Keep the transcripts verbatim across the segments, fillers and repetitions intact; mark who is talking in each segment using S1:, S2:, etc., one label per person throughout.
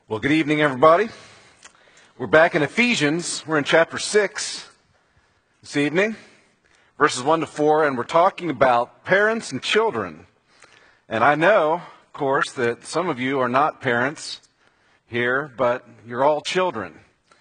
S1: Well, good evening, everybody. We're back in Ephesians. We're in chapter six this evening, verses one to four, and we're talking about parents and children. And I know, of course, that some of you are not parents here, but you're all children.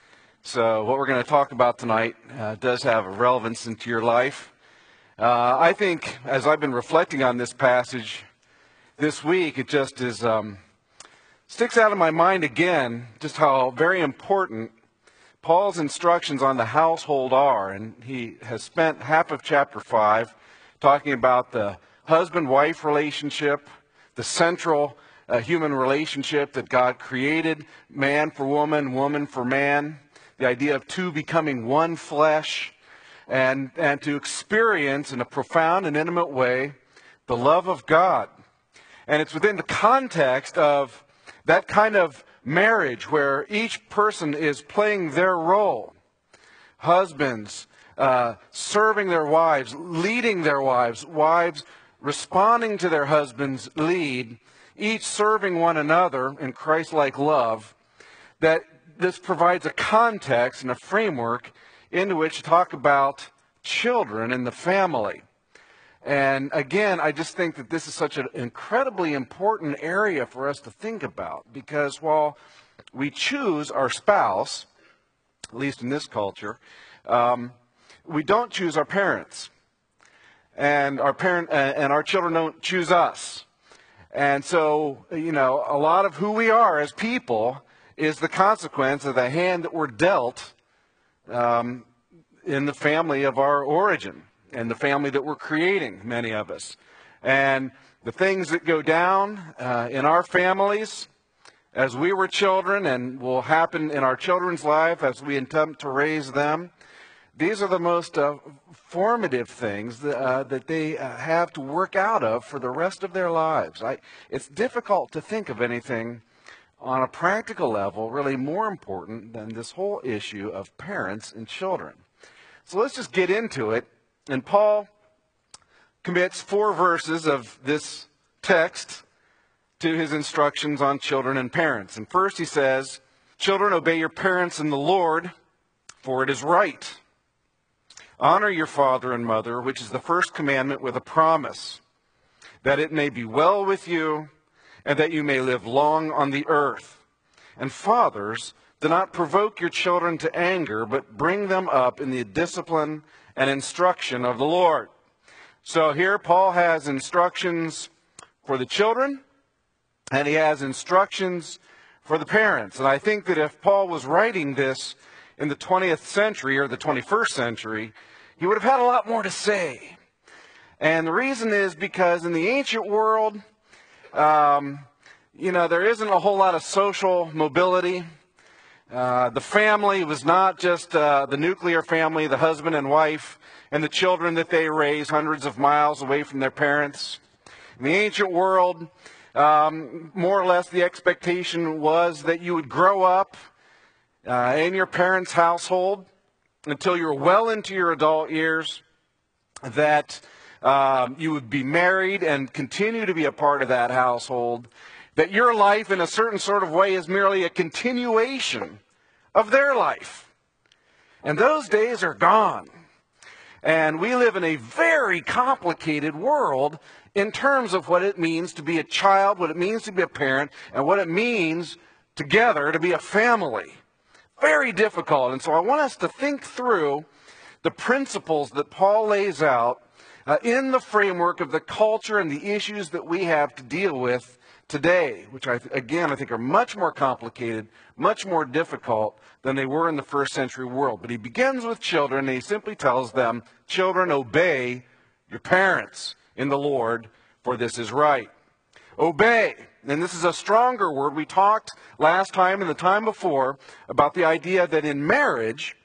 S1: So what we're going to talk about tonight uh, does have a relevance into your life. Uh, I think, as I've been reflecting on this passage this week, it just is... Um, sticks out in my mind again just how very important Paul's instructions on the household are. And he has spent half of chapter five talking about the husband-wife relationship, the central uh, human relationship that God created, man for woman, woman for man, the idea of two becoming one flesh, and, and to experience in a profound and intimate way the love of God. And it's within the context of that kind of marriage where each person is playing their role. Husbands uh, serving their wives, leading their wives, wives responding to their husband's lead, each serving one another in Christ-like love, that this provides a context and a framework into which to talk about children and the family. And again, I just think that this is such an incredibly important area for us to think about, because while we choose our spouse, at least in this culture, um, we don't choose our parents, and our parent uh, and our children don't choose us. And so, you know, a lot of who we are as people is the consequence of the hand that we're dealt um, in the family of our origin. And the family that we're creating, many of us. And the things that go down uh, in our families as we were children and will happen in our children's life as we attempt to raise them, these are the most uh, formative things that, uh, that they uh, have to work out of for the rest of their lives. I, it's difficult to think of anything on a practical level really more important than this whole issue of parents and children. So let's just get into it. And Paul commits four verses of this text to his instructions on children and parents. And first he says, "Children, obey your parents in the Lord, for it is right. Honor your father and mother, which is the first commandment with a promise, that it may be well with you and that you may live long on the earth. And fathers, do not provoke your children to anger, but bring them up in the discipline and instruction of the Lord." So here Paul has instructions for the children, and he has instructions for the parents. And I think that if Paul was writing this in the twentieth century or the twenty-first century, he would have had a lot more to say. And the reason is because in the ancient world, um, you know, there isn't a whole lot of social mobility. Uh, the family was not just uh, the nuclear family, the husband and wife, and the children that they raise hundreds of miles away from their parents. In the ancient world, um, more or less the expectation was that you would grow up uh, in your parents' household until you were well into your adult years, that um, you would be married and continue to be a part of that household, that your life in a certain sort of way is merely a continuation of their life. And those days are gone. And we live in a very complicated world in terms of what it means to be a child, what it means to be a parent, and what it means together to be a family. Very difficult. And so I want us to think through the principles that Paul lays out uh, in the framework of the culture and the issues that we have to deal with today, which I, again, I think are much more complicated, much more difficult than they were in the first century world. But he begins with children, and he simply tells them, "Children, obey your parents in the Lord, for this is right." Obey. And this is a stronger word. We talked last time and the time before about the idea that in marriage,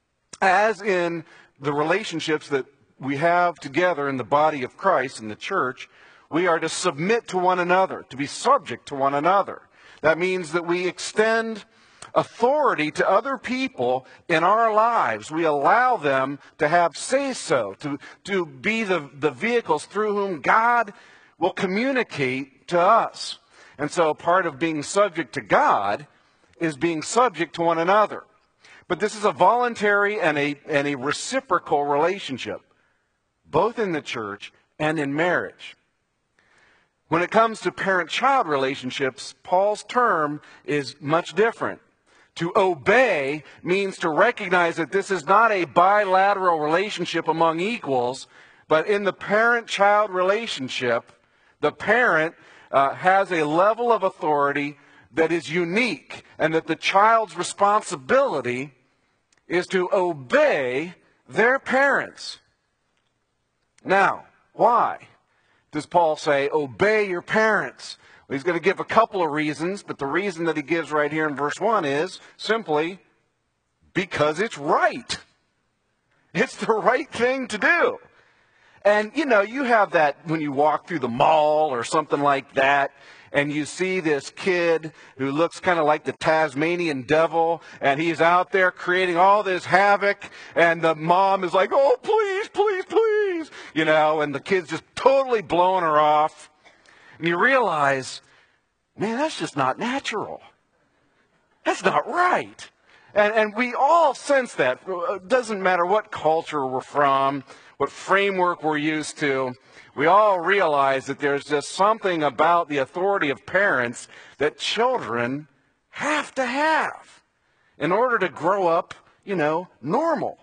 S1: as in the relationships that we have together in the body of Christ, in the church, we are to submit to one another, to be subject to one another. That means that we extend authority to other people in our lives. We allow them to have say-so, to, to be the, the vehicles through whom God will communicate to us. And so part of being subject to God is being subject to one another. But this is a voluntary and a, and a reciprocal relationship, both in the church and in marriage. When it comes to parent-child relationships, Paul's term is much different. To obey means to recognize that this is not a bilateral relationship among equals, but in the parent-child relationship, the parent uh, has a level of authority that is unique, and that the child's responsibility is to obey their parents. Now, why does Paul say, obey your parents? Well, he's going to give a couple of reasons, but the reason that he gives right here in verse one is simply because it's right. It's the right thing to do. And, you know, you have that when you walk through the mall or something like that, and you see this kid who looks kind of like the Tasmanian devil, and he's out there creating all this havoc, and the mom is like, oh, please, please, please, you know, and the kid's just totally blowing her off. And you realize, man, that's just not natural. That's not right. And, and we all sense that. It doesn't matter what culture we're from, what framework we're used to. We all realize that there's just something about the authority of parents that children have to have in order to grow up, you know, normal.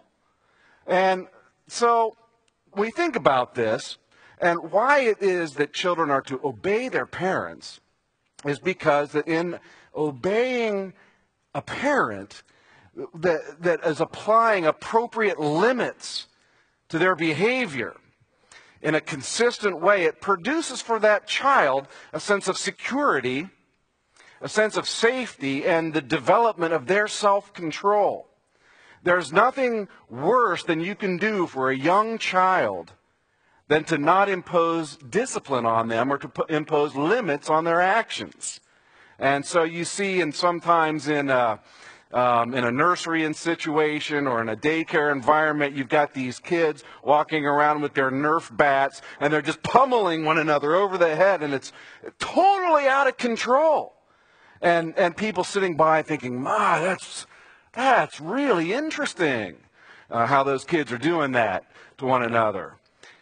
S1: And so we think about this, and why it is that children are to obey their parents is because that in obeying a parent that, that is applying appropriate limits to their behavior in a consistent way, it produces for that child a sense of security, a sense of safety, and the development of their self-control. There's nothing worse than you can do for a young child than to not impose discipline on them or to put, impose limits on their actions. And so you see, and sometimes in a, um, in a nursery situation or in a daycare environment, you've got these kids walking around with their Nerf bats, and they're just pummeling one another over the head, and it's totally out of control. And and people sitting by thinking, "Ma, that's that's really interesting, uh, how those kids are doing that to one another."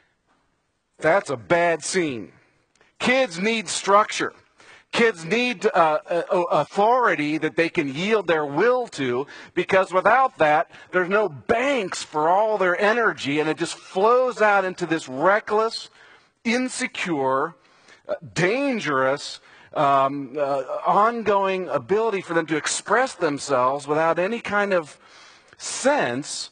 S1: That's a bad scene. Kids need structure. Kids need uh, authority that they can yield their will to, because without that, there's no banks for all their energy, and it just flows out into this reckless, insecure, uh, dangerous, um, uh, ongoing ability for them to express themselves without any kind of sense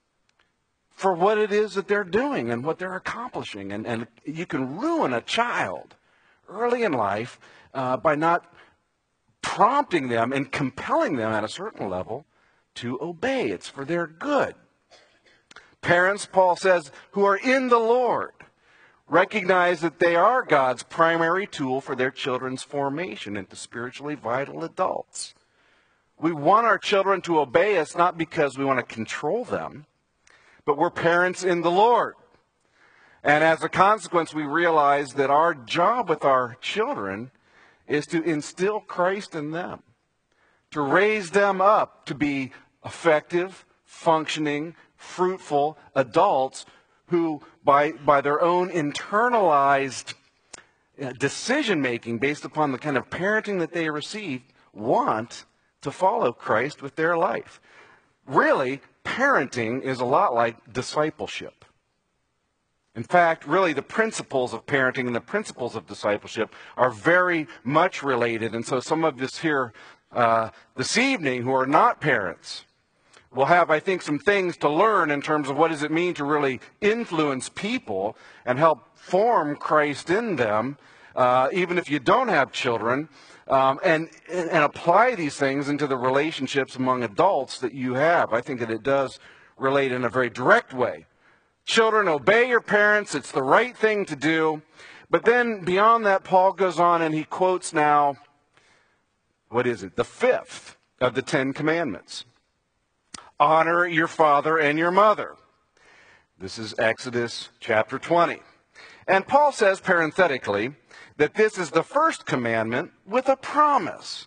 S1: for what it is that they're doing and what they're accomplishing. And, and you can ruin a child early in life uh, by not prompting them and compelling them at a certain level to obey. It's for their good. Parents, Paul says, who are in the Lord, recognize that they are God's primary tool for their children's formation into spiritually vital adults. We want our children to obey us not because we want to control them, but we're parents in the Lord. And as a consequence, we realize that our job with our children is to instill Christ in them, to raise them up to be effective, functioning, fruitful adults who, by, by their own internalized decision-making based upon the kind of parenting that they receive, want to follow Christ with their life. Really, parenting is a lot like discipleship. In fact, really the principles of parenting and the principles of discipleship are very much related. And so some of us here uh, this evening who are not parents will have, I think, some things to learn in terms of what does it mean to really influence people and help form Christ in them, uh, even if you don't have children, um, and, and apply these things into the relationships among adults that you have. I think that it does relate in a very direct way. Children, obey your parents. It's the right thing to do. But then beyond that, Paul goes on and he quotes now, what is it? The fifth of the Ten Commandments. Honor your father and your mother. This is Exodus chapter twenty. And Paul says parenthetically that this is the first commandment with a promise.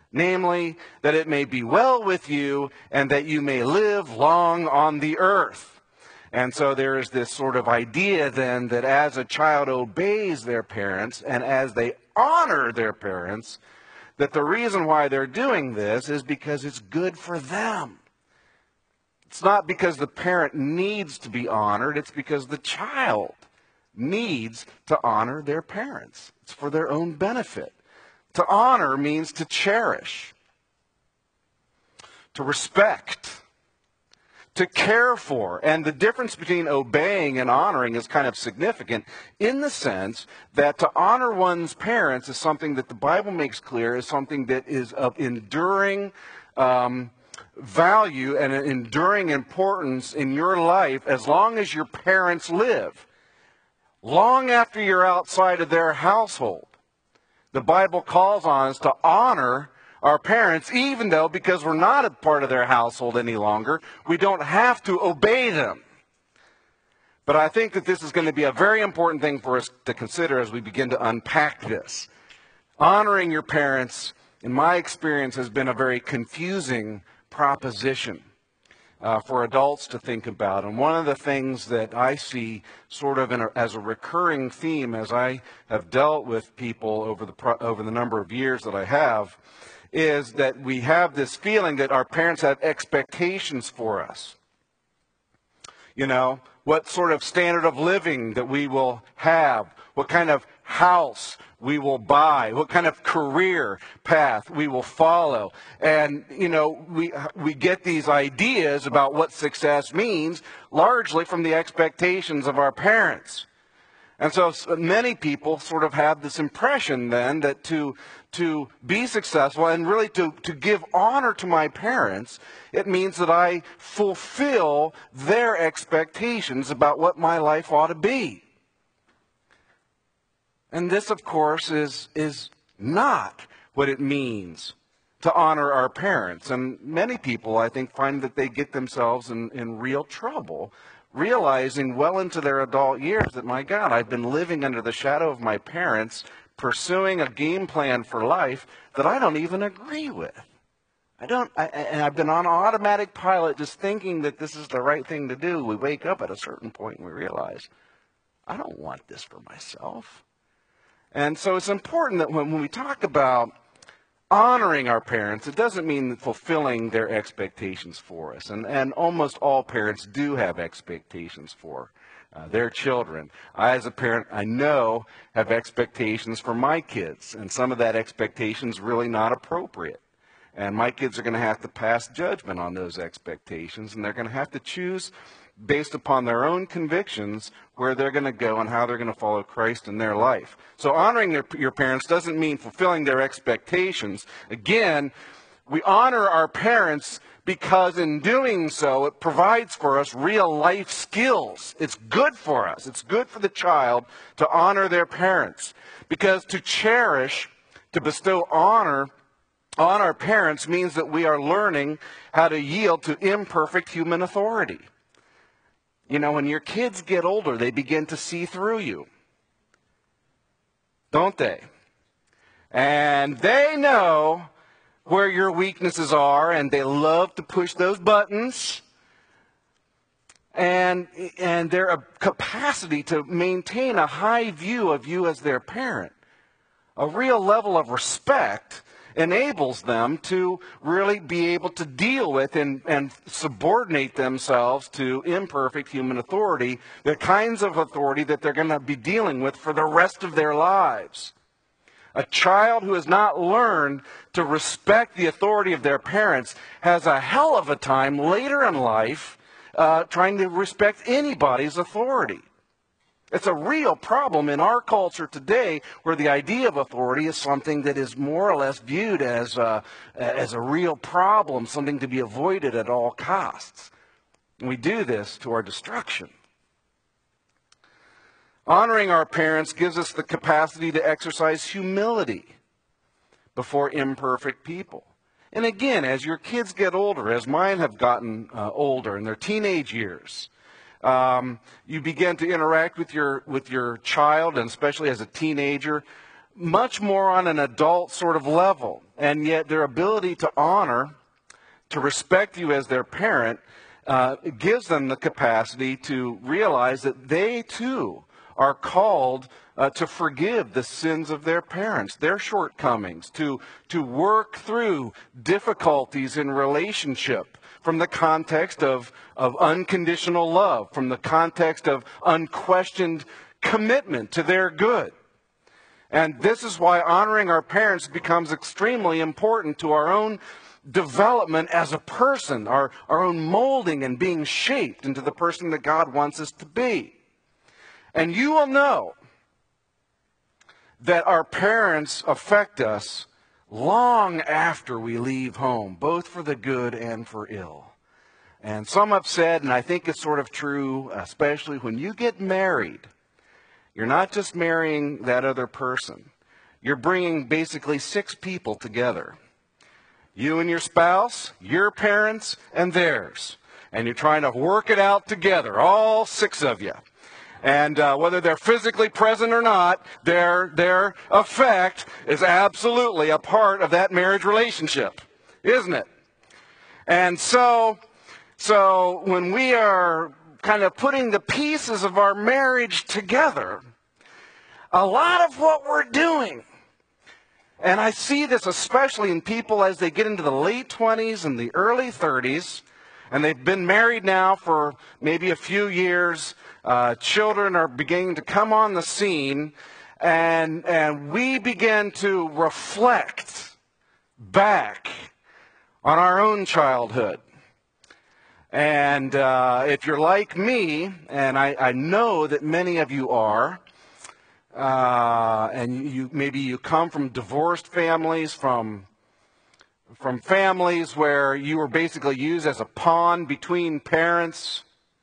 S1: namely, that it may be well with you and that you may live long on the earth. And so there is this sort of idea then that as a child obeys their parents and as they honor their parents, that the reason why they're doing this is because it's good for them. It's not because the parent needs to be honored, it's because the child needs to honor their parents. It's for their own benefit. To honor means to cherish, to respect, to care for. And the difference between obeying and honoring is kind of significant in the sense that to honor one's parents is something that the Bible makes clear is something that is of enduring um, value and an enduring importance in your life as long as your parents live. Long after you're outside of their household, the Bible calls on us to honor our parents, even though, because we're not a part of their household any longer, we don't have to obey them. But I think that this is going to be a very important thing for us to consider as we begin to unpack this. Honoring your parents, in my experience, has been a very confusing proposition uh, for adults to think about. And one of the things that I see sort of in a, as a recurring theme as I have dealt with people over the pro, over the number of years that I have is that we have this feeling that our parents have expectations for us. You know, what sort of standard of living that we will have, what kind of house we will buy, what kind of career path we will follow. And, you know, we we get these ideas about what success means largely from the expectations of our parents. And so many people sort of have this impression then that to to be successful and really to, to give honor to my parents, it means that I fulfill their expectations about what my life ought to be. And this, of course, is, is not what it means to honor our parents. And many people, I think, find that they get themselves in, in real trouble, realizing well into their adult years that, my God, I've been living under the shadow of my parents, pursuing a game plan for life that I don't even agree with. I don't, I, and I've been on automatic pilot just thinking that this is the right thing to do. We wake up at a certain point and we realize, I don't want this for myself. And so it's important that when, when we talk about honoring our parents, it doesn't mean fulfilling their expectations for us. And, and almost all parents do have expectations for uh, their children. I, as a parent, I know, have expectations for my kids. And some of that expectation is really not appropriate. And my kids are going to have to pass judgment on those expectations. And they're going to have to choose based upon their own convictions where they're going to go and how they're going to follow Christ in their life. So honoring their, your parents doesn't mean fulfilling their expectations. Again, we honor our parents because in doing so, it provides for us real life skills. It's good for us. It's good for the child to honor their parents. Because to cherish, to bestow honor on our parents means that we are learning how to yield to imperfect human authority. You know, when your kids get older, they begin to see through you. Don't they? And they know where your weaknesses are, and they love to push those buttons. And, and their capacity to maintain a high view of you as their parent, a real level of respect, enables them to really be able to deal with and, and subordinate themselves to imperfect human authority, the kinds of authority that they're going to be dealing with for the rest of their lives. A child who has not learned to respect the authority of their parents has a hell of a time later in life uh, trying to respect anybody's authority. It's a real problem in our culture today where the idea of authority is something that is more or less viewed as a, as a real problem, something to be avoided at all costs. And we do this to our destruction. Honoring our parents gives us the capacity to exercise humility before imperfect people. And again, as your kids get older, as mine have gotten uh, older in their teenage years, Um, you begin to interact with your with your child, and especially as a teenager, much more on an adult sort of level. and yet their ability to honor, to respect you as their parent, uh, gives them the capacity to realize that they too are called uh, to forgive the sins of their parents, their shortcomings, to, to work through difficulties in relationship from the context of, of unconditional love, from the context of unquestioned commitment to their good. And this is why honoring our parents becomes extremely important to our own development as a person, our, our own molding and being shaped into the person that God wants us to be. And you will know that our parents affect us long after we leave home, both for the good and for ill. And some have said, and I think it's sort of true, especially when you get married, you're not just marrying that other person. You're bringing basically six people together. You and your spouse, your parents, and theirs. And you're trying to work it out together, all six of you. And uh, whether they're physically present or not, their, their effect is absolutely a part of that marriage relationship, isn't it? And so, so when we are kind of putting the pieces of our marriage together, a lot of what we're doing, and I see this especially in people as they get into the late twenties and the early thirties, and they've been married now for maybe a few years. Uh, children are beginning to come on the scene, and, and we begin to reflect back on our own childhood. And uh, if you're like me, and I, I know that many of you are, uh, and you, you maybe you come from divorced families, from from families where you were basically used as a pawn between parents.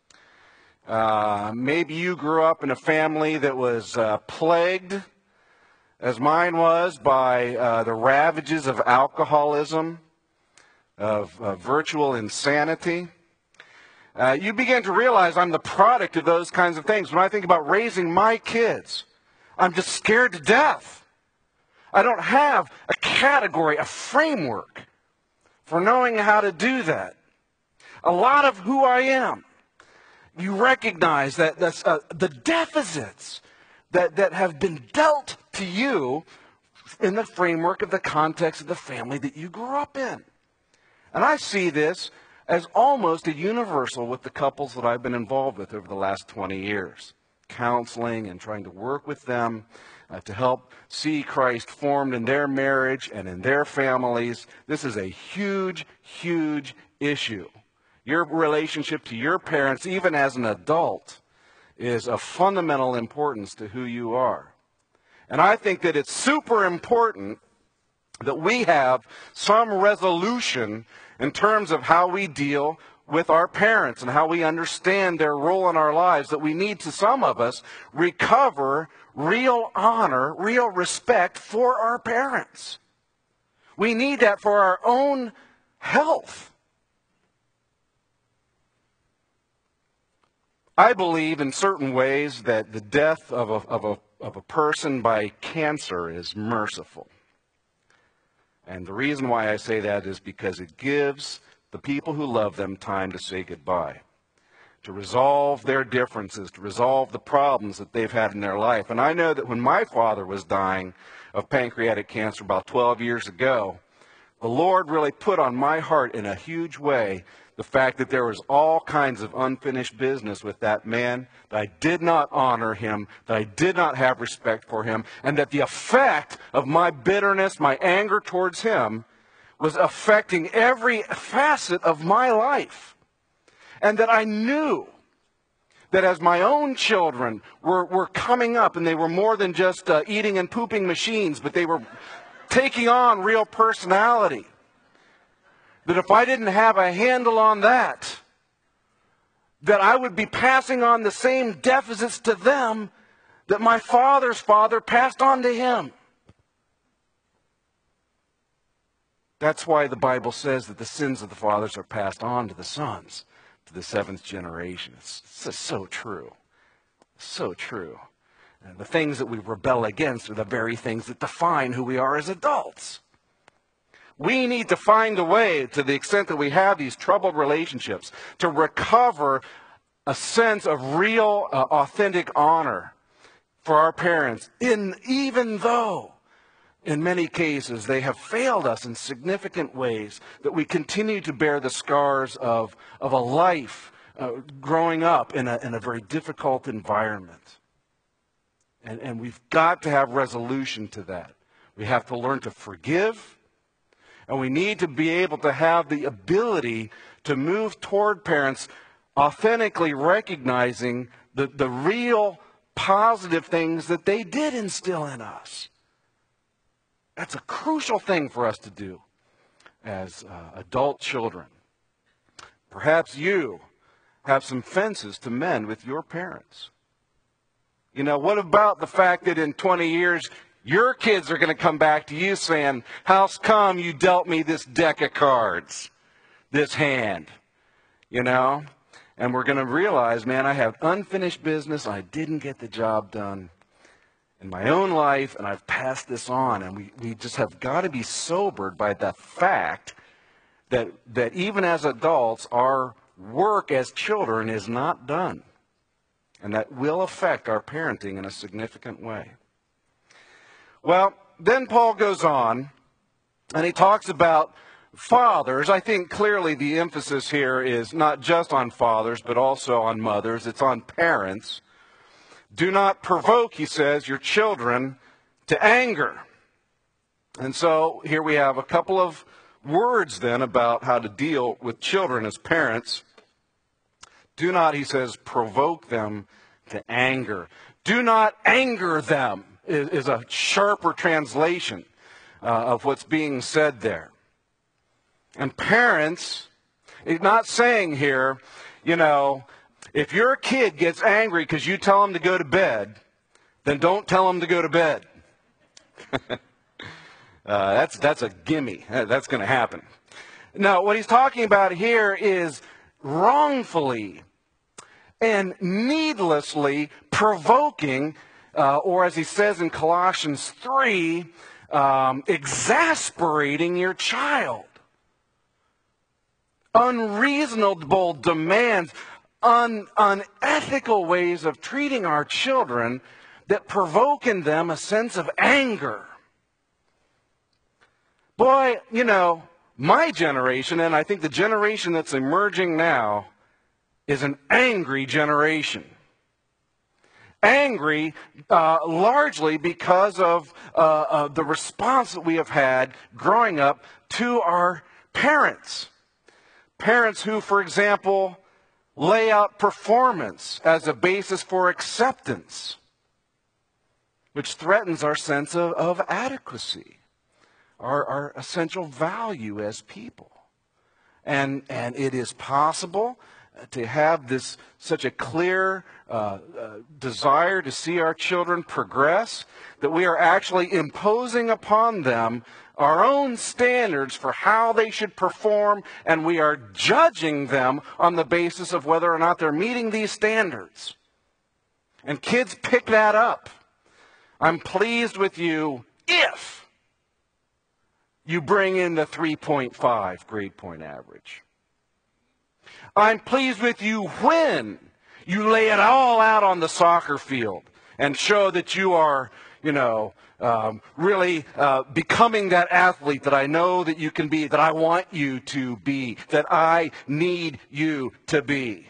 S1: Uh, maybe you grew up in a family that was uh, plagued, as mine was, by uh, the ravages of alcoholism, of uh, virtual insanity. Uh, you begin to realize I'm the product of those kinds of things. When I think about raising my kids, I'm just scared to death. I don't have a category, a framework for knowing how to do that. A lot of who I am, you recognize that that's, uh, the deficits that, that have been dealt to you in the framework of the context of the family that you grew up in. And I see this as almost a universal with the couples that I've been involved with over the last twenty years. Counseling and trying to work with them uh, to help see Christ formed in their marriage and in their families. This is a huge, huge issue. Your relationship to your parents, even as an adult, is of fundamental importance to who you are. And I think that it's super important that we have some resolution in terms of how we deal with our parents and how we understand their role in our lives, that we need to, some of us, recover real honor, real respect for our parents. We need that for our own health. I believe in certain ways that the death of a, of a, of a person by cancer is merciful. And the reason why I say that is because it gives the people who love them time to say goodbye, to resolve their differences, to resolve the problems that they've had in their life. And I know that when my father was dying of pancreatic cancer about twelve years ago, the Lord really put on my heart in a huge way the fact that there was all kinds of unfinished business with that man, that I did not honor him, that I did not have respect for him, and that the effect of my bitterness, my anger towards him, was affecting every facet of my life. And that I knew that as my own children were, were coming up, and they were more than just uh, eating and pooping machines, but they were taking on real personality, that if I didn't have a handle on that, that I would be passing on the same deficits to them that my father's father passed on to him. That's why the Bible says that the sins of the fathers are passed on to the sons, to the seventh generation. It's, it's just so true. So true. And the things that we rebel against are the very things that define who we are as adults. We need to find a way, to the extent that we have these troubled relationships, to recover a sense of real, uh, authentic honor for our parents, in, even though, in many cases, they have failed us in significant ways, that we continue to bear the scars of, of a life uh, growing up in a, in a very difficult environment. And, and we've got to have resolution to that. We have to learn to forgive, and we need to be able to have the ability to move toward parents authentically recognizing the, the real positive things that they did instill in us. That's a crucial thing for us to do as uh, adult children. Perhaps you have some fences to mend with your parents. You know, what about the fact that in twenty years, your kids are going to come back to you saying, "How's come you dealt me this deck of cards, this hand?" You know? And we're going to realize, man, I have unfinished business. I didn't get the job done in my own life, and I've passed this on. And we, we just have got to be sobered by the fact that, that even as adults, our work as children is not done. And that will affect our parenting in a significant way. Well, then Paul goes on, and he talks about fathers. I think clearly the emphasis here is not just on fathers, but also on mothers. It's on parents. Do not provoke, he says, your children to anger. And so here we have a couple of words then about how to deal with children as parents. Do not, he says, provoke them to anger. Do not anger them is, is a sharper translation uh, of what's being said there. And parents, he's not saying here, you know, if your kid gets angry because you tell him to go to bed, then don't tell him to go to bed. uh, that's, that's a gimme. That's going to happen. No, what he's talking about here is wrongfully and needlessly provoking, uh, or as he says in Colossians three, um, exasperating your child. Unreasonable demands, un, unethical ways of treating our children that provoke in them a sense of anger. Boy, you know, my generation, and I think the generation that's emerging now, is an angry generation. Angry uh, largely because of uh, uh, the response that we have had growing up to our parents. Parents who, for example, lay out performance as a basis for acceptance, which threatens our sense of, of adequacy, our, our essential value as people. And, and it is possible to have this such a clear uh, uh, desire to see our children progress that we are actually imposing upon them our own standards for how they should perform, and we are judging them on the basis of whether or not they're meeting these standards. And kids pick that up. I'm pleased with you if you bring in the three point five grade point average. I'm pleased with you when you lay it all out on the soccer field and show that you are, you know, um, really uh, becoming that athlete that I know that you can be, that I want you to be, that I need you to be.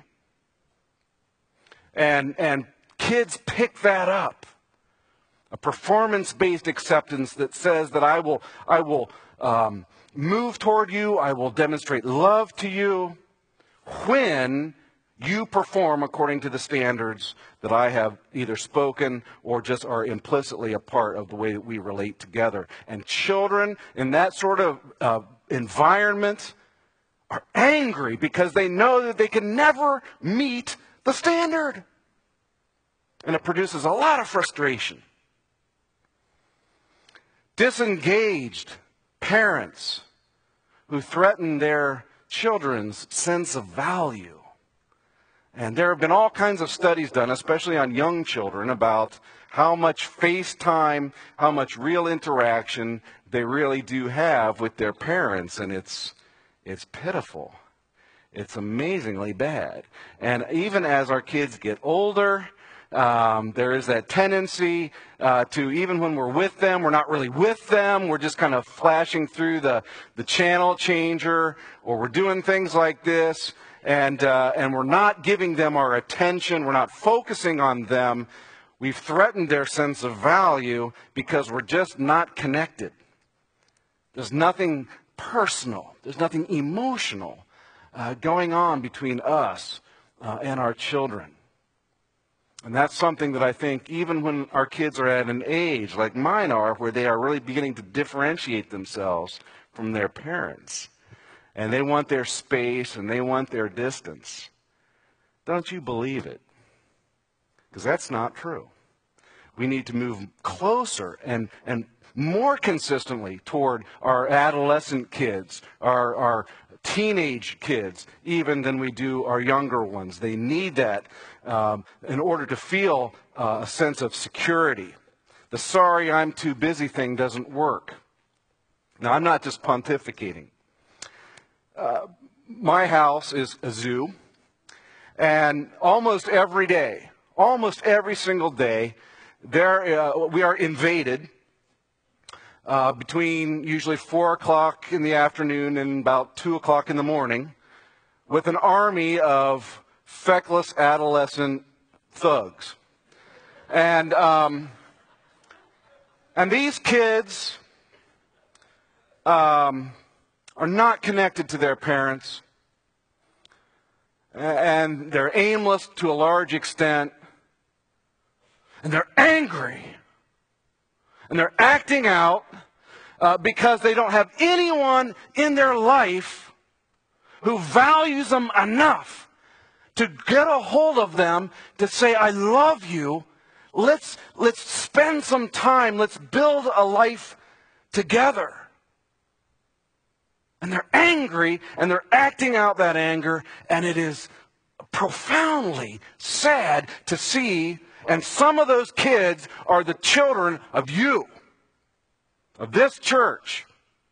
S1: And, and kids pick that up. A performance-based acceptance that says that I will, I will um, move toward you, I will demonstrate love to you when you perform according to the standards that I have either spoken or just are implicitly a part of the way that we relate together. And children in that sort of uh, environment are angry because they know that they can never meet the standard. And it produces a lot of frustration. Disengaged parents who threaten their children's sense of value And there have been all kinds of studies done, especially on young children, about how much FaceTime, how much real interaction they really do have with their parents. And it's, it's pitiful. It's amazingly bad. And even as our kids get older, um, there is that tendency uh, to, even when we're with them, we're not really with them. We're just kind of flashing through the, the channel changer, or we're doing things like this. And, uh, and we're not giving them our attention. We're not focusing on them. We've threatened their sense of value because we're just not connected. There's nothing personal. There's nothing emotional uh, going on between us uh, and our children. And that's something that I think even when our kids are at an age like mine are, where they are really beginning to differentiate themselves from their parents, and they want their space, and they want their distance. Don't you believe it? Because that's not true. We need to move closer and, and more consistently toward our adolescent kids, our, our teenage kids, even than we do our younger ones. They need that um, in order to feel uh, a sense of security. The sorry, I'm too busy thing doesn't work. Now, I'm not just pontificating. Uh, my house is a zoo, and almost every day, almost every single day, there uh, we are invaded uh, between usually four o'clock in the afternoon and about two o'clock in the morning with an army of feckless adolescent thugs. And, um, and these kids um, are not connected to their parents, and they're aimless to a large extent, and they're angry, and they're acting out uh, because they don't have anyone in their life who values them enough to get a hold of them to say, I love you, let's, let's spend some time, let's build a life together. And they're angry, and they're acting out that anger, and it is profoundly sad to see. And some of those kids are the children of you, of this church.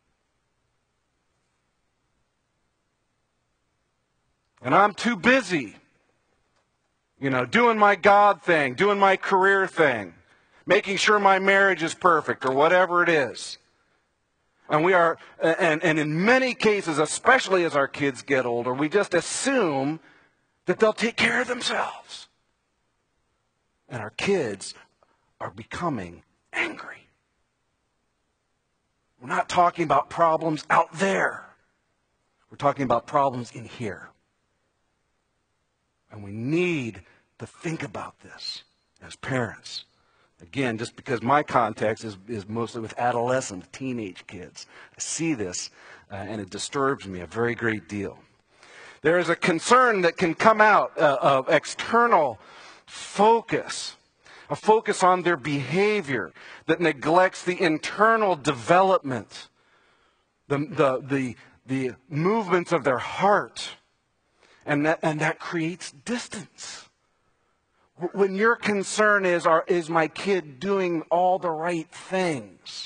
S1: And I'm too busy, you know, doing my God thing, doing my career thing, making sure my marriage is perfect, or whatever it is. And we are, and, and in many cases, especially as our kids get older, we just assume that they'll take care of themselves. And our kids are becoming angry. We're not talking about problems out there. We're talking about problems in here. And we need to think about this as parents. Again, just because my context is, is mostly with adolescent, teenage kids. I see this, uh, and it disturbs me a very great deal. There is a concern that can come out uh, of external focus, a focus on their behavior that neglects the internal development, the, the, the, the movements of their heart, and that, and that creates distance. When your concern is, are, is my kid doing all the right things?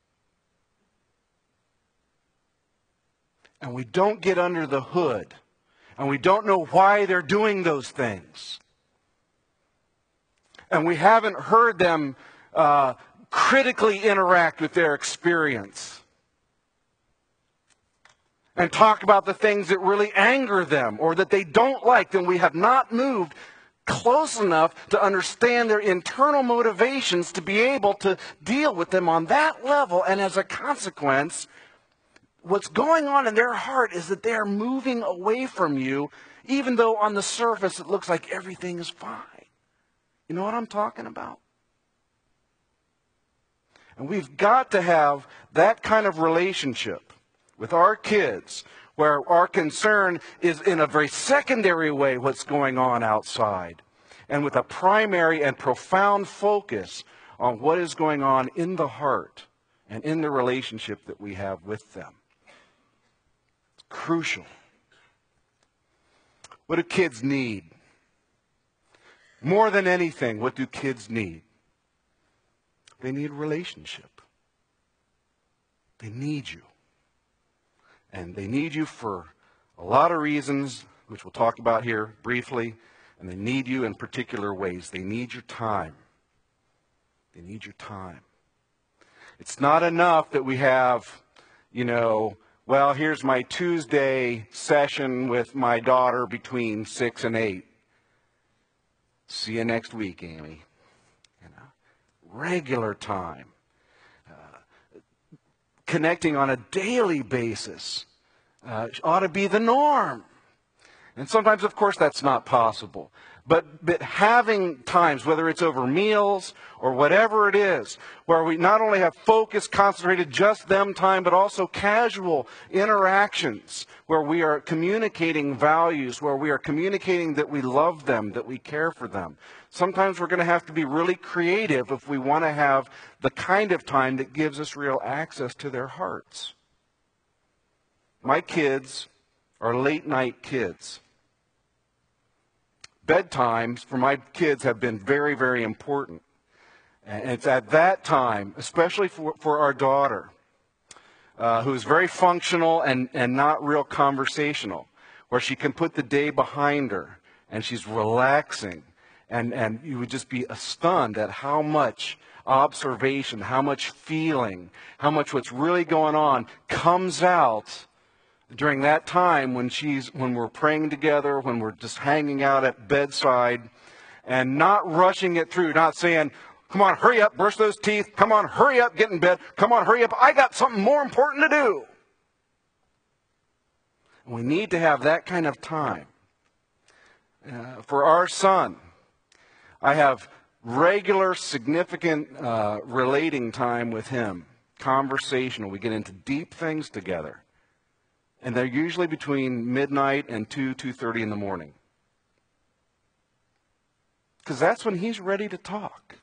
S1: And we don't get under the hood, and we don't know why they're doing those things. And we haven't heard them uh, critically interact with their experience and talk about the things that really anger them or that they don't like, then we have not moved close enough to understand their internal motivations to be able to deal with them on that level. And as a consequence, what's going on in their heart is that they are moving away from you, even though on the surface it looks like everything is fine. You know what I'm talking about? And we've got to have that kind of relationship with our kids where our concern is in a very secondary way what's going on outside, and with a primary and profound focus on what is going on in the heart and in the relationship that we have with them. It's crucial. What do kids need? More than anything, what do kids need? They need relationship. They need you. And they need you for a lot of reasons, which we'll talk about here briefly. And they need you in particular ways. They need your time. They need your time. It's not enough that we have, you know, well, here's my Tuesday session with my daughter between six and eight. See you next week, Amy. You know, regular time. Uh, connecting on a daily basis uh, ought to be the norm. And sometimes, of course, that's not possible. But, but having times, whether it's over meals or whatever it is, where we not only have focused, concentrated, just them time, but also casual interactions where we are communicating values, where we are communicating that we love them, that we care for them. Sometimes we're going to have to be really creative if we want to have the kind of time that gives us real access to their hearts. My kids are late night kids. Bedtimes for my kids have been very, very important. And it's at that time, especially for, for our daughter, uh, who is very functional and, and not real conversational, where she can put the day behind her and she's relaxing. And, and you would just be stunned at how much observation, how much feeling, how much what's really going on comes out during that time when she's when we're praying together, when we're just hanging out at bedside and not rushing it through, not saying, come on, hurry up, brush those teeth, come on, hurry up, get in bed, come on, hurry up, I got something more important to do. We need to have that kind of time. Uh, for our son, I have regular, significant uh, relating time with him, conversational. We get into deep things together. And they're usually between midnight and two, two thirty in the morning. Because that's when he's ready to talk.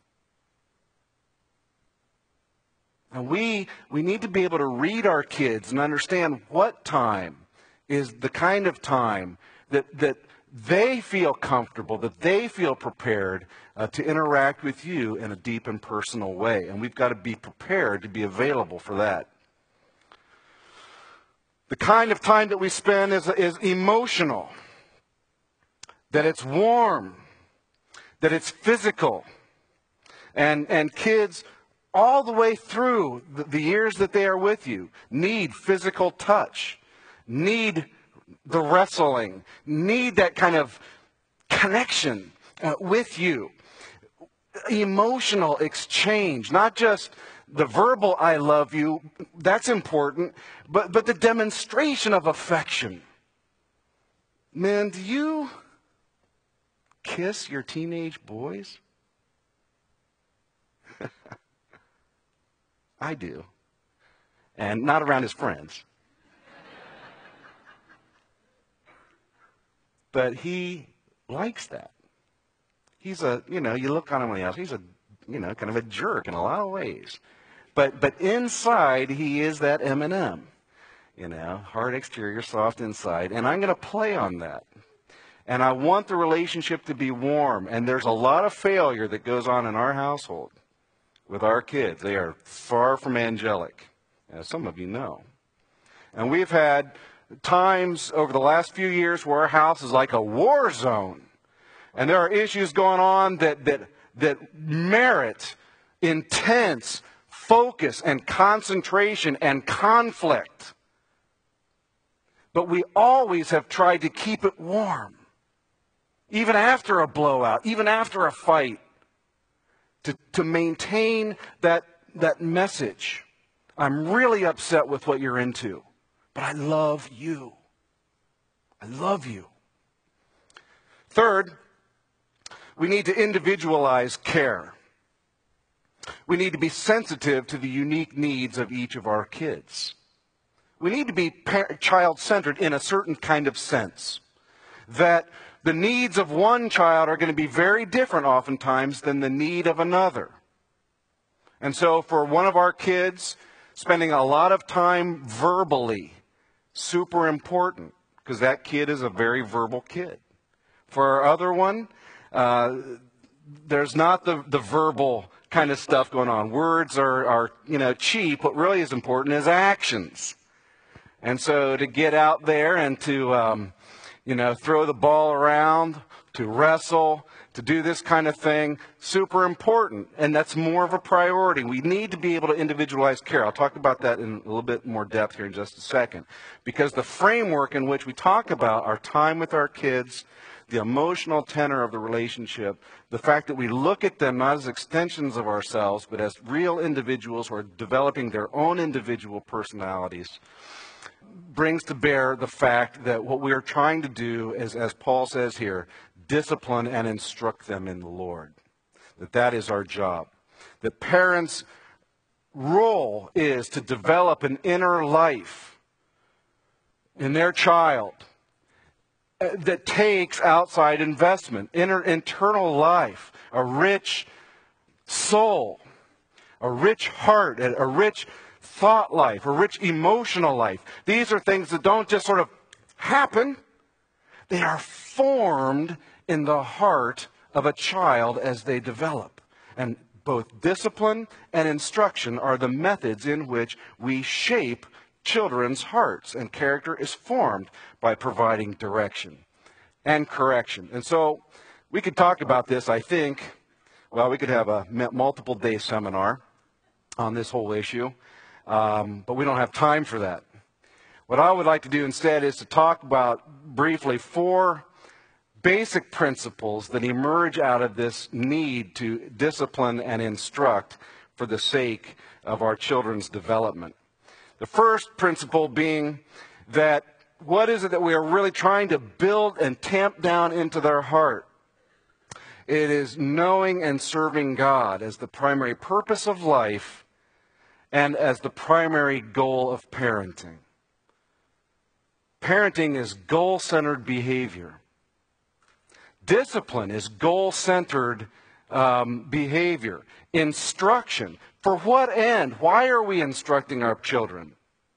S1: And we, we need to be able to read our kids and understand what time is the kind of time that, that they feel comfortable, that they feel prepared uh, to interact with you in a deep and personal way. And we've got to be prepared to be available for that. The kind of time that we spend is, is emotional, that it's warm, that it's physical. And, and kids, all the way through the, the years that they are with you, need physical touch, need the wrestling, need that kind of connection uh, with you. Emotional exchange, not just the verbal I love you, that's important, but, but the demonstration of affection. Man, do you kiss your teenage boys? I do. And not around his friends. But he likes that. He's a, you know, you look on him on the outside, he's a, you know, kind of a jerk in a lot of ways. But but inside, he is that M and M, you know, hard exterior, soft inside. And I'm going to play on that. And I want the relationship to be warm. And there's a lot of failure that goes on in our household with our kids. They are far from angelic, as some of you know. And we've had times over the last few years where our house is like a war zone. And there are issues going on that that that merit intense focus and concentration and conflict. But we always have tried to keep it warm. Even after a blowout, even after a fight. To, to maintain that, that message. I'm really upset with what you're into. But I love you. I love you. Third, we need to individualize care. We need to be sensitive to the unique needs of each of our kids. We need to be child-centered in a certain kind of sense. That the needs of one child are going to be very different oftentimes than the need of another. And so for one of our kids, spending a lot of time verbally, super important, because that kid is a very verbal kid. For our other one, uh, there's not the, the verbal kind of stuff going on. Words are, are, you know, cheap. What really is important is actions. And so to get out there and to, um, you know, throw the ball around, to wrestle, to do this kind of thing, super important. And that's more of a priority. We need to be able to individualize care. I'll talk about that in a little bit more depth here in just a second. Because the framework in which we talk about our time with our kids, the emotional tenor of the relationship, the fact that we look at them not as extensions of ourselves, but as real individuals who are developing their own individual personalities, brings to bear the fact that what we are trying to do is, as Paul says here, discipline and instruct them in the Lord. That that is our job. That parents' role is to develop an inner life in their child that takes outside investment, inner internal life, a rich soul, a rich heart, a rich thought life, a rich emotional life. These are things that don't just sort of happen. They are formed in the heart of a child as they develop. And both discipline and instruction are the methods in which we shape children's hearts, and character is formed by providing direction and correction. And so we could talk about this, I think, well, we could have a multiple day seminar on this whole issue, um, but we don't have time for that. What I would like to do instead is to talk about briefly four basic principles that emerge out of this need to discipline and instruct for the sake of our children's development. The first principle being that what is it that we are really trying to build and tamp down into their heart? It is knowing and serving God as the primary purpose of life and as the primary goal of parenting. Parenting is goal-centered behavior. Discipline is goal-centered um, behavior. Instruction. For what end? Why are we instructing our children?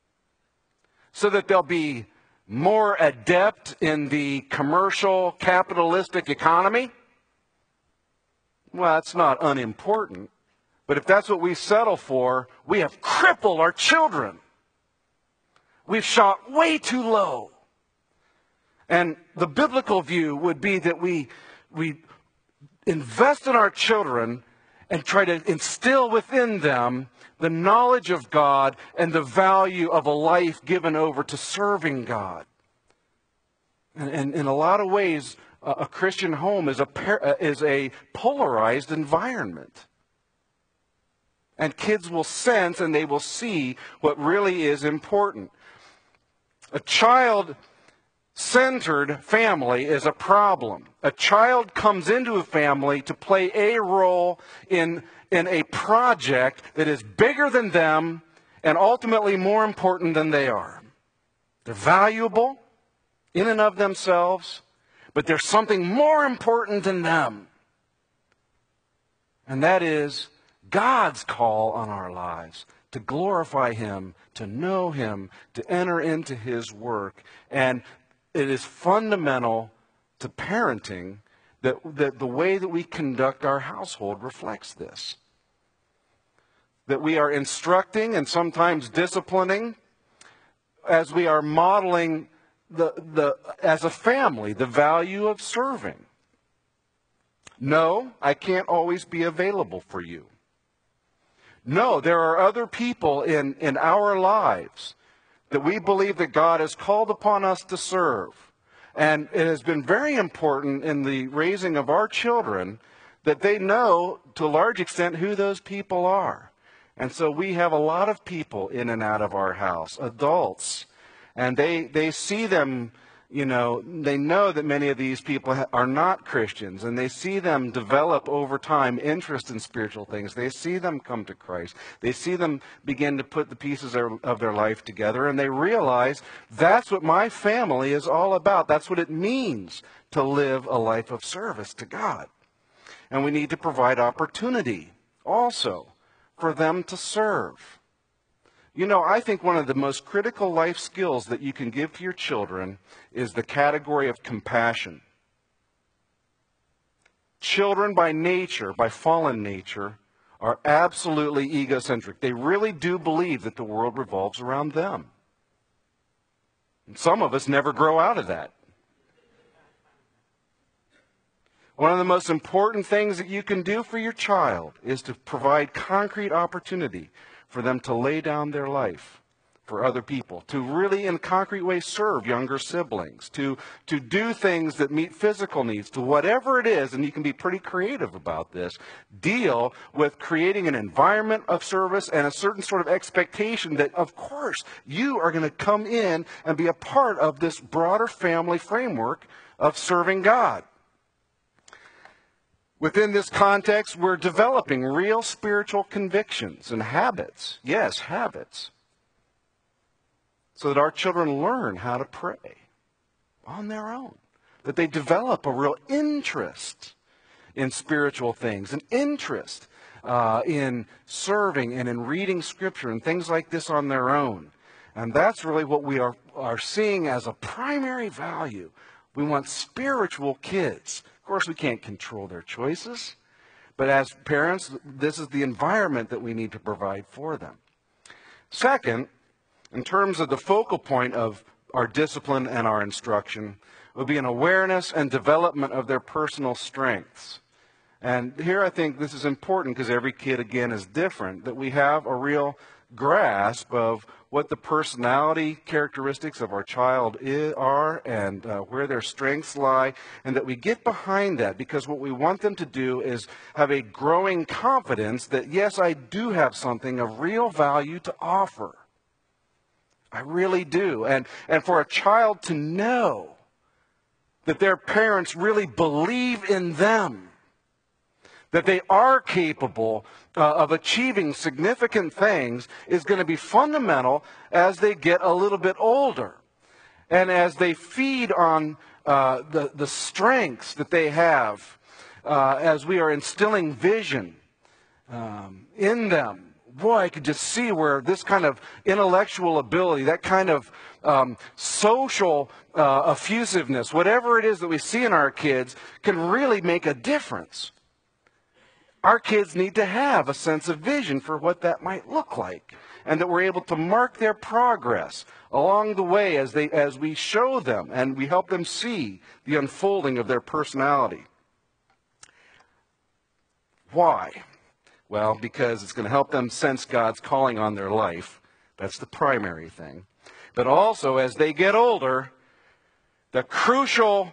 S1: So that they'll be more adept in the commercial capitalistic economy? Well, that's not unimportant. But if that's what we settle for, we have crippled our children. We've shot way too low. And the biblical view would be that we, we invest in our children and try to instill within them the knowledge of God and the value of a life given over to serving God. And, and in a lot of ways, a, a Christian home is a, is a polarized environment. And kids will sense and they will see what really is important. A child-centered family is a problem. A child comes into a family to play a role in, in a project that is bigger than them and ultimately more important than they are. They're valuable in and of themselves, but there's something more important than them. And that is God's call on our lives, to glorify Him, to know Him, to enter into His work. And it is fundamental to parenting that, that the way that we conduct our household reflects this. That we are instructing and sometimes disciplining as we are modeling the, the, as a family the value of serving. No, I can't always be available for you. No, there are other people in, in our lives that we believe that God has called upon us to serve. And it has been very important in the raising of our children that they know to a large extent who those people are. And so we have a lot of people in and out of our house, adults, and they, they see them. You know, they know that many of these people are not Christians, and they see them develop over time interest in spiritual things. They see them come to Christ. They see them begin to put the pieces of their life together, and they realize that's what my family is all about. That's what it means to live a life of service to God. And we need to provide opportunity also for them to serve. You know, I think one of the most critical life skills that you can give to your children is the category of compassion. children by nature, by fallen nature, are absolutely egocentric. They really do believe that the world revolves around them. And some of us never grow out of that. One of the most important things that you can do for your child is to provide concrete opportunity for them to lay down their life for other people, to really in concrete ways serve younger siblings, to, to do things that meet physical needs, to whatever it is, and you can be pretty creative about this, deal with creating an environment of service and a certain sort of expectation that, of course, you are going to come in and be a part of this broader family framework of serving God. Within this context, we're developing real spiritual convictions and habits. Yes, habits. So that our children learn how to pray on their own. That they develop a real interest in spiritual things, an interest uh, in serving and in reading Scripture and things like this on their own. And that's really what we are, are seeing as a primary value. We want spiritual kids. Of course, we can't control their choices, but as parents, this is the environment that we need to provide for them. Second, in terms of the focal point of our discipline and our instruction, would be an awareness and development of their personal strengths. And here I think this is important because every kid, again, is different, that we have a real grasp of what the personality characteristics of our child are and uh, where their strengths lie, and that we get behind that, because what we want them to do is have a growing confidence that, yes, I do have something of real value to offer. I really do. And, and for a child to know that their parents really believe in them, that they are capable uh, of achieving significant things, is going to be fundamental as they get a little bit older. And as they feed on uh, the, the strengths that they have, uh, as we are instilling vision um, in them. Boy, I could just see where this kind of intellectual ability, that kind of um, social uh, effusiveness, whatever it is that we see in our kids, can really make a difference. Our kids need to have a sense of vision for what that might look like, and that we're able to mark their progress along the way as they as we show them and we help them see the unfolding of their personality. Why? Well, because it's going to help them sense God's calling on their life. That's the primary thing. But also, as they get older, the crucial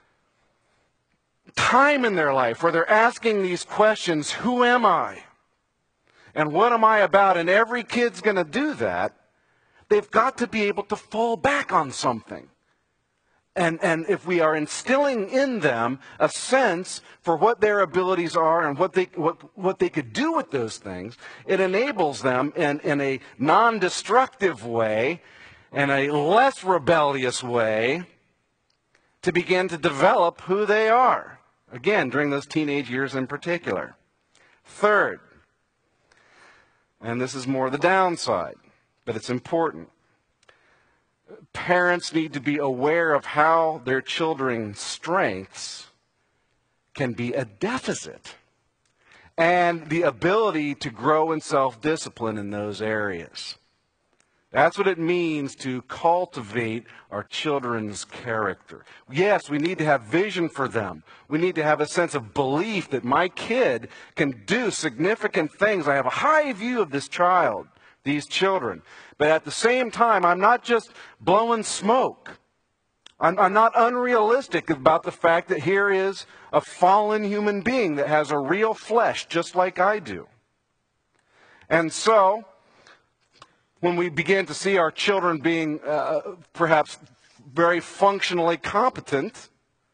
S1: time in their life where they're asking these questions, who am I? And what am I about? And every kid's going to do that. They've got to be able to fall back on something. And, and if we are instilling in them a sense for what their abilities are and what they, what, what they could do with those things, it enables them in, in a non-destructive way, in a less rebellious way, to begin to develop who they are. Again, during those teenage years in particular. Third, and this is more the downside, but it's important. Parents need to be aware of how their children's strengths can be a deficit and the ability to grow in self-discipline in those areas. That's what it means to cultivate our children's character. Yes, we need to have vision for them. We need to have a sense of belief that my kid can do significant things. I have a high view of this child, these children. But at the same time, I'm not just blowing smoke. I'm, I'm not unrealistic about the fact that here is a fallen human being that has a real flesh just like I do. And so, when we begin to see our children being uh, perhaps very functionally competent,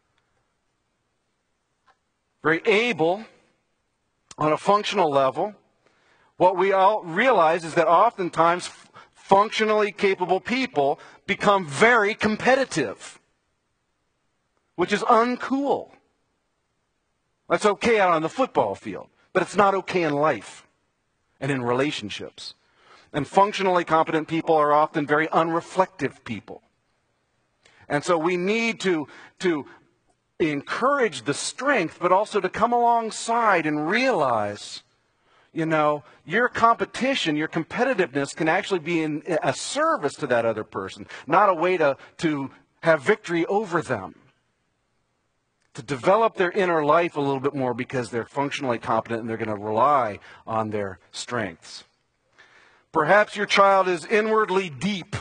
S1: very able on a functional level, what we all realize is that oftentimes functionally capable people become very competitive, which is uncool. That's okay out on the football field, but it's not okay in life and in relationships. And functionally competent people are often very unreflective people. And so we need to, to encourage the strength, but also to come alongside and realize, you know, your competition, your competitiveness can actually be in a service to that other person, not a way to, to have victory over them. To develop their inner life a little bit more because they're functionally competent and they're going to rely on their strengths. Perhaps your child is inwardly deep.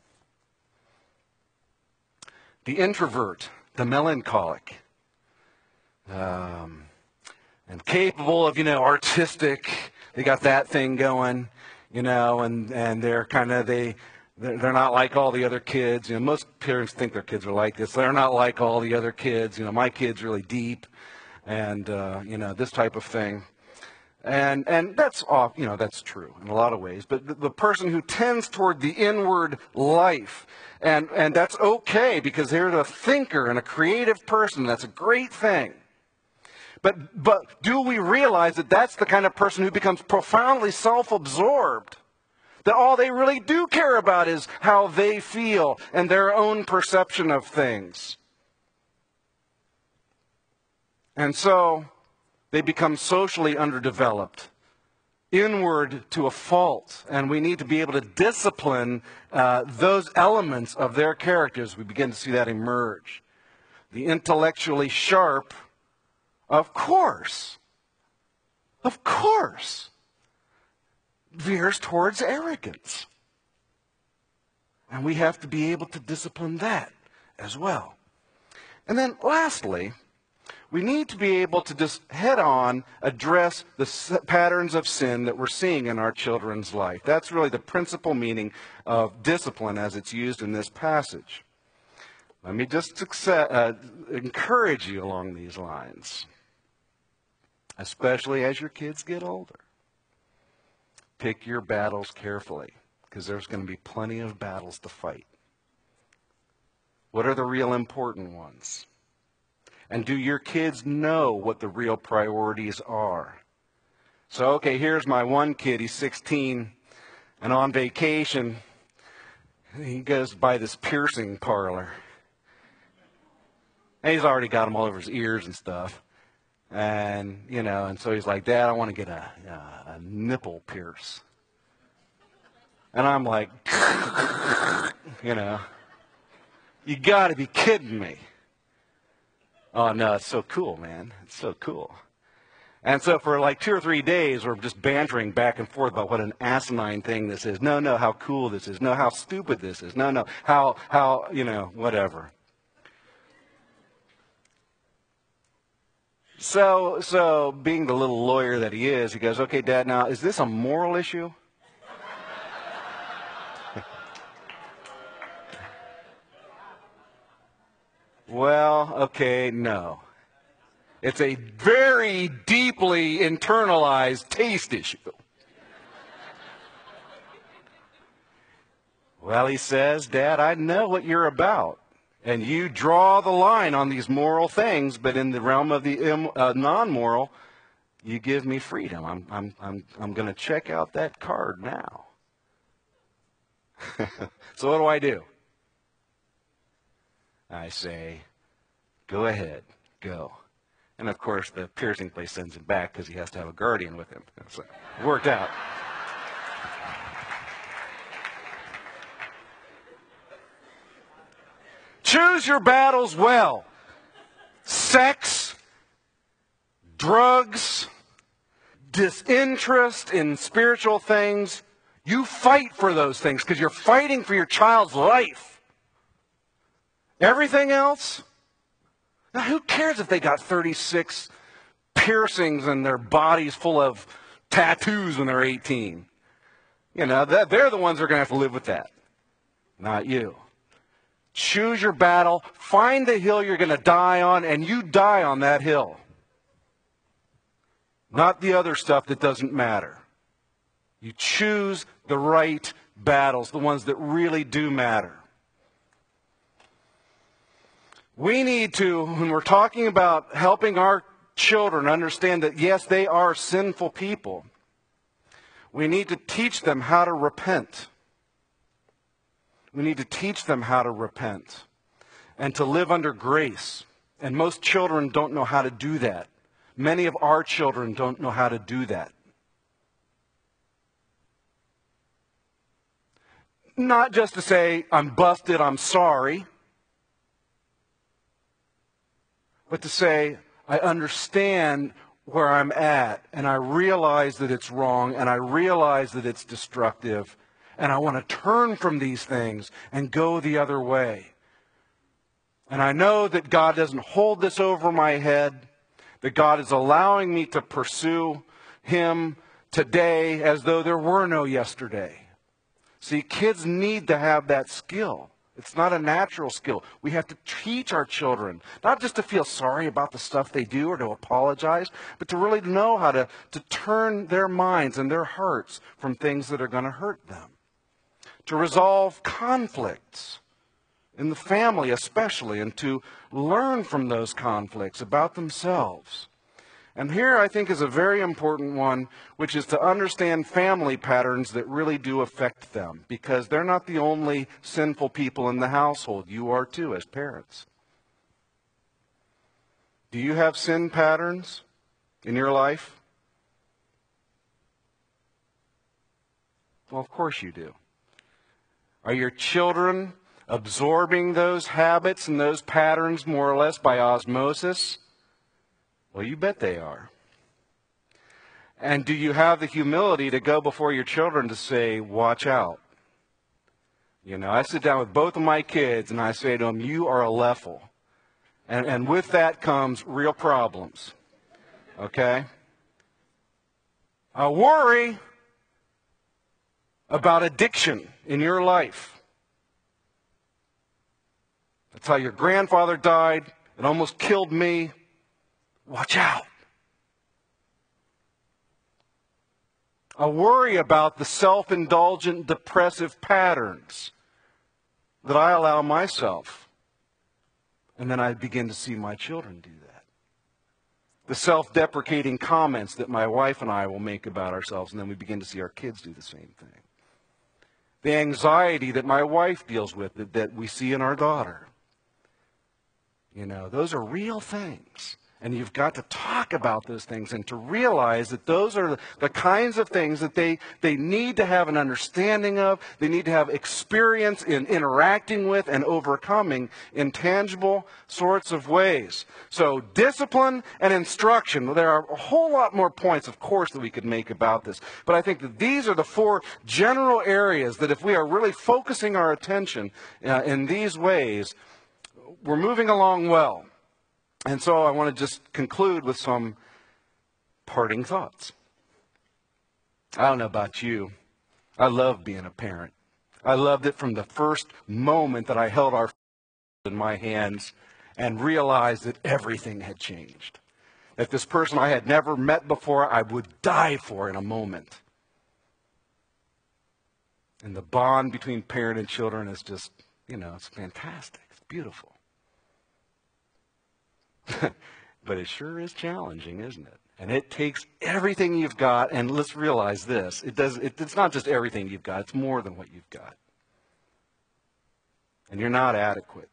S1: The introvert, the melancholic, um, and capable of, you know, artistic. They got that thing going, you know, and, and they're kind of, they, they're not like all the other kids. You know, most parents think their kids are like this. They're not like all the other kids. You know, my kid's really deep and, uh, you know, this type of thing. And and that's off, you know, that's true in a lot of ways. But the, the person who tends toward the inward life, and, and that's okay because they're a thinker and a creative person. That's a great thing. But but do we realize that that's the kind of person who becomes profoundly self-absorbed? That all they really do care about is how they feel and their own perception of things. And so they become socially underdeveloped, inward to a fault, and we need to be able to discipline uh, those elements of their characters. We begin to see that emerge. The intellectually sharp, of course, of course, veers towards arrogance. And we have to be able to discipline that as well. And then lastly, we need to be able to just head-on address the patterns of sin that we're seeing in our children's life. That's really the principal meaning of discipline as it's used in this passage. Let me just success, uh, encourage you along these lines, especially as your kids get older. Pick your battles carefully, because there's going to be plenty of battles to fight. What are the real important ones? And do your kids know what the real priorities are? So, okay, here's my one kid. He's sixteen, and on vacation, he goes by this piercing parlor. And he's already got them all over his ears and stuff. And, you know, and so he's like, Dad, I want to get a, a, a nipple pierce. And I'm like, you know, you got to be kidding me. Oh, no, it's so cool, man. It's so cool. And so for like two or three days, we're just bantering back and forth about what an asinine thing this is. No, no, how cool this is. No, how stupid this is. No, no, how, how, you know, whatever. So, so being the little lawyer that he is, he goes, okay, Dad, now, is this a moral issue? Well, okay, no. It's a very deeply internalized taste issue. Well, he says, Dad, I know what you're about. And you draw the line on these moral things, but in the realm of the uh, non-moral, you give me freedom. I'm, I'm, I'm, I'm going to check out that card now. So what do I do? I say, go ahead, go. And of course, the piercing place sends him back because he has to have a guardian with him. So it worked out. Choose your battles well. Sex, drugs, disinterest in spiritual things. You fight for those things because you're fighting for your child's life. Everything else? Now, who cares if they got thirty-six piercings and their bodies full of tattoos when they're eighteen? You know, they're the ones that are going to have to live with that, not you. Choose your battle. Find the hill you're going to die on, and you die on that hill. Not the other stuff that doesn't matter. You choose the right battles, the ones that really do matter. We need to, when we're talking about helping our children understand that, yes, they are sinful people, we need to teach them how to repent. We need to teach them how to repent and to live under grace And most children don't know how to do that. Many of our children don't know how to do that. Not just to say, I'm busted, I'm sorry. But to say, I understand where I'm at, and I realize that it's wrong, and I realize that it's destructive, and I want to turn from these things and go the other way. And I know that God doesn't hold this over my head, that God is allowing me to pursue Him today as though there were no yesterday. See, kids need to have that skill. It's not a natural skill. We have to teach our children, not just to feel sorry about the stuff they do or to apologize, but to really know how to, to turn their minds and their hearts from things that are going to hurt them. To resolve conflicts in the family especially, and to learn from those conflicts about themselves. And here I think is a very important one, which is to understand family patterns that really do affect them, because they're not the only sinful people in the household. You are too, as parents. Do you have sin patterns in your life? Well, of course you do. Are your children absorbing those habits and those patterns more or less by osmosis? Well, you bet they are. And do you have the humility to go before your children to say, watch out? You know, I sit down with both of my kids and I say to them, you are a leffel. And, and with that comes real problems. Okay? I worry about addiction in your life. That's how your grandfather died. It almost killed me. Watch out. I worry about the self-indulgent, depressive patterns that I allow myself. And then I begin to see my children do that. The self-deprecating comments that my wife and I will make about ourselves, and then we begin to see our kids do the same thing. The anxiety that my wife deals with that, that we see in our daughter. You know, those are real things. And you've got to talk about those things and to realize that those are the kinds of things that they, they need to have an understanding of. They need to have experience in interacting with and overcoming in tangible sorts of ways. So discipline and instruction. There are a whole lot more points, of course, that we could make about this. But I think that these are the four general areas that if we are really focusing our attention uh, in these ways, we're moving along well. And so I want to just conclude with some parting thoughts. I don't know about you. I love being a parent. I loved it from the first moment that I held our in my hands and realized that everything had changed. That this person I had never met before, I would die for in a moment. And the bond between parent and children is just, you know, it's fantastic. It's beautiful. But it sure is challenging, isn't it? And it takes everything you've got, and let's realize this. It does, it, it's not just everything you've got. It's more than what you've got. And you're not adequate.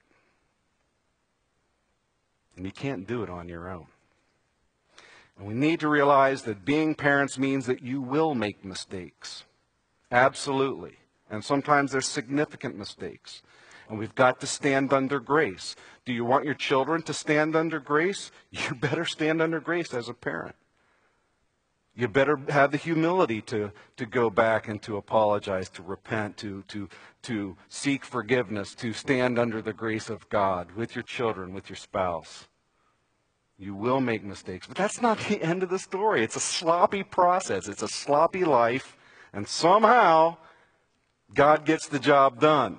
S1: And you can't do it on your own. And we need to realize that being parents means that you will make mistakes. Absolutely. And sometimes there's significant mistakes. And we've got to stand under grace. Do you want your children to stand under grace? You better stand under grace as a parent. You better have the humility to, to go back and to apologize, to repent, to, to, to seek forgiveness, to stand under the grace of God with your children, with your spouse. You will make mistakes. But that's not the end of the story. It's a sloppy process. It's a sloppy life. And somehow, God gets the job done.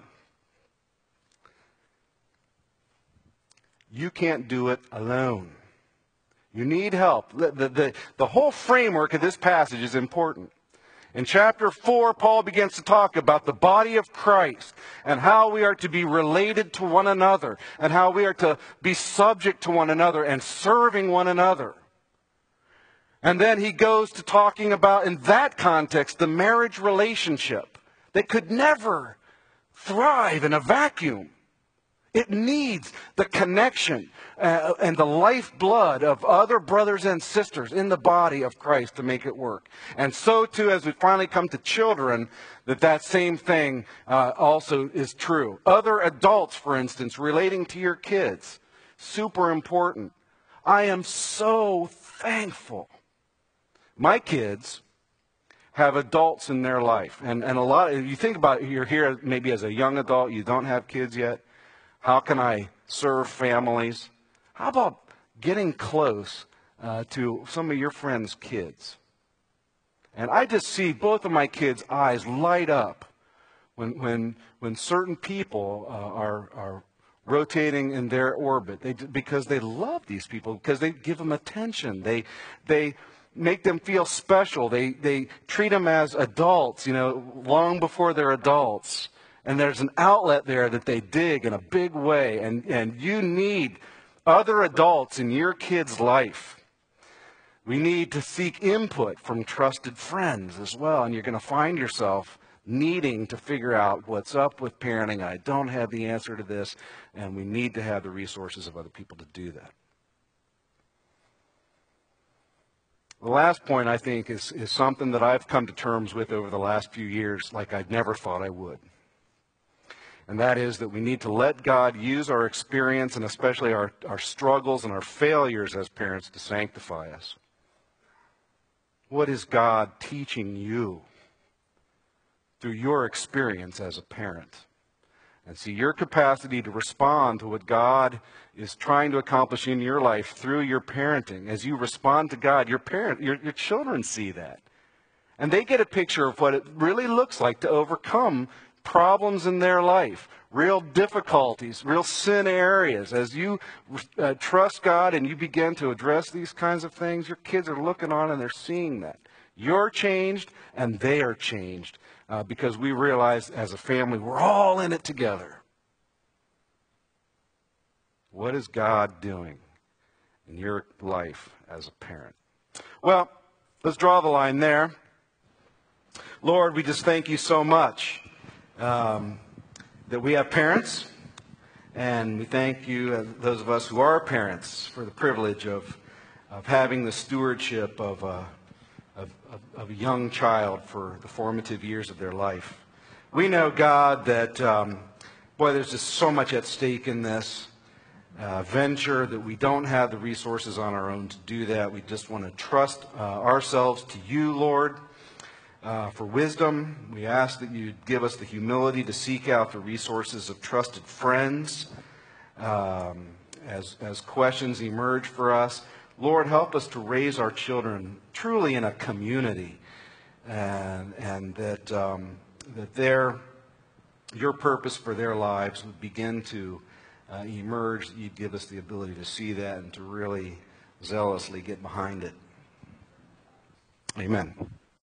S1: You can't do it alone. You need help. The, the, the, the whole framework of this passage is important. In chapter four, Paul begins to talk about the body of Christ and how we are to be related to one another and how we are to be subject to one another and serving one another. And then he goes to talking about, in that context, the marriage relationship that could never thrive in a vacuum. It needs the connection uh, and the lifeblood of other brothers and sisters in the body of Christ to make it work. And so too, as we finally come to children, that that same thing uh, also is true. Other adults, for instance, relating to your kids, super important. I am so thankful. My kids have adults in their life. And, and a lot, if you think about it, you're here maybe as a young adult, you don't have kids yet. How can I serve families? How about getting close uh, to some of your friends' kids? And I just see both of my kids' eyes light up when, when, when certain people uh, are, are rotating in their orbit, they, because they love these people, because they give them attention. They, they make them feel special. They, they treat them as adults, you know, long before they're adults. And there's an outlet there that they dig in a big way. And, and you need other adults in your kid's life. We need to seek input from trusted friends as well. And you're going to find yourself needing to figure out what's up with parenting. I don't have the answer to this. And we need to have the resources of other people to do that. The last point, I think, is, is something that I've come to terms with over the last few years like I never thought I would. And that is that we need to let God use our experience and especially our, our struggles and our failures as parents to sanctify us. What is God teaching you through your experience as a parent? And see, your capacity to respond to what God is trying to accomplish in your life through your parenting. As you respond to God, your parent, your, your children see that. And they get a picture of what it really looks like to overcome problems in their life, real difficulties, real sin areas. As you uh, trust God and you begin to address these kinds of things, your kids are looking on and they're seeing that. You're changed and they are changed. Uh, because we realize as a family, we're all in it together. What is God doing in your life as a parent? Well, let's draw the line there. Lord, we just thank you so much um, that we have parents. And we thank you, uh, those of us who are parents, for the privilege of, of having the stewardship of uh, Of, of, of a young child for the formative years of their life. We know, God, that, um, boy, there's just so much at stake in this uh, venture that we don't have the resources on our own to do that. We just want to trust uh, ourselves to you, Lord, uh, for wisdom. We ask that you give us the humility to seek out the resources of trusted friends um, as, as questions emerge for us. Lord, help us to raise our children truly in a community, and, and that, um, that their, your purpose for their lives would begin to uh, emerge, that you'd give us the ability to see that and to really zealously get behind it. Amen.